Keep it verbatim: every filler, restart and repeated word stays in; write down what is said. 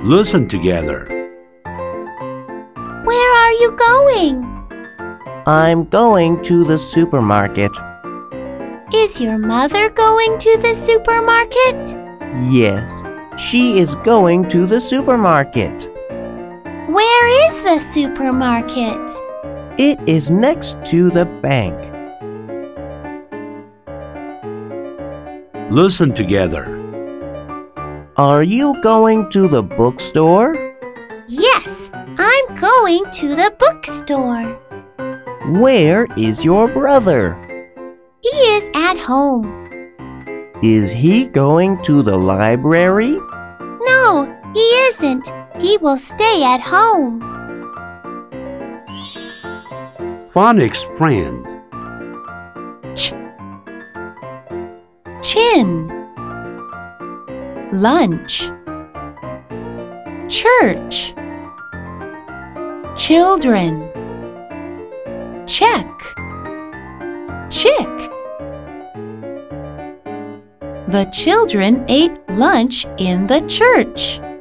Listen together. Where are you going? I'm going to the supermarket. Is your mother going to the supermarket? Yes, she is going to the supermarket. Where is the supermarket? It is next to the bank. Listen together. Are you going to the bookstore? Yes, I'm going to the bookstore. Where is your brother? He is at home. Is he going to the library? No, he isn't. He will stay at home. Phonics friend. Ch Chin. Lunch. Church. Children. Check. Chick. The children ate lunch in the church.